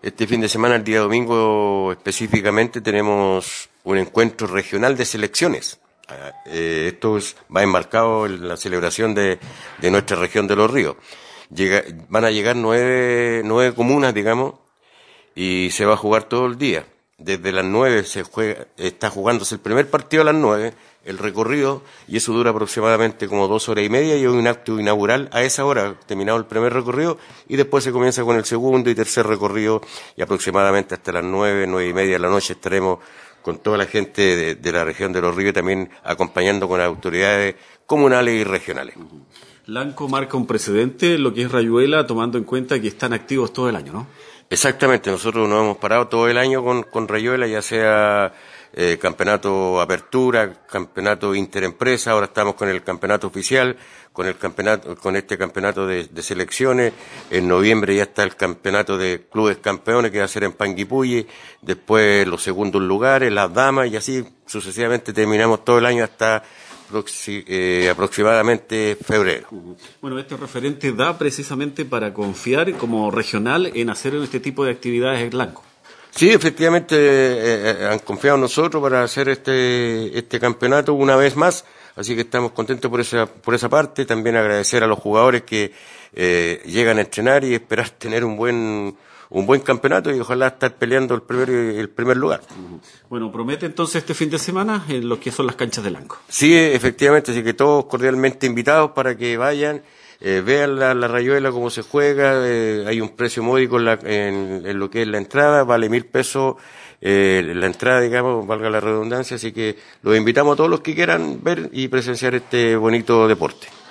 Este fin de semana, el día domingo específicamente, tenemos un encuentro regional de selecciones. Va enmarcado en la celebración de nuestra región de Los Ríos. Van a llegar nueve comunas, digamos, y se va a jugar todo el día. Desde las 9 está jugándose el primer partido a las 9, el recorrido, y eso dura aproximadamente como 2 horas y media, y hay un acto inaugural a esa hora, terminado el primer recorrido, y después se comienza con el segundo y tercer recorrido, y aproximadamente hasta las 9 y media de la noche estaremos con toda la gente de la región de Los Ríos, también acompañando con las autoridades comunales y regionales. Lanco marca un precedente, lo que es Rayuela, tomando en cuenta que están activos todo el año, ¿no? Exactamente, nosotros nos hemos parado todo el año con Rayuela, ya sea campeonato apertura, campeonato interempresa, ahora estamos con el campeonato oficial, con este campeonato de selecciones. En noviembre ya está el campeonato de clubes campeones que va a ser en Panguipulli, después los segundos lugares, las damas, y así sucesivamente terminamos todo el año hasta aproximadamente febrero. Bueno, este referente da precisamente para confiar como regional en hacer este tipo de actividades en Lanco. Sí, efectivamente han confiado en nosotros para hacer este campeonato una vez más, así que estamos contentos por esa parte. También agradecer a los jugadores que llegan a entrenar y esperar tener un buen campeonato y ojalá estar peleando el primer lugar. Bueno, promete entonces este fin de semana en lo que son las canchas de Lanco. Sí, efectivamente, así que todos cordialmente invitados para que vayan, vean la Rayuela cómo se juega. Hay un precio módico en lo que es la entrada, vale 1.000 pesos la entrada, digamos, valga la redundancia, así que los invitamos a todos los que quieran ver y presenciar este bonito deporte.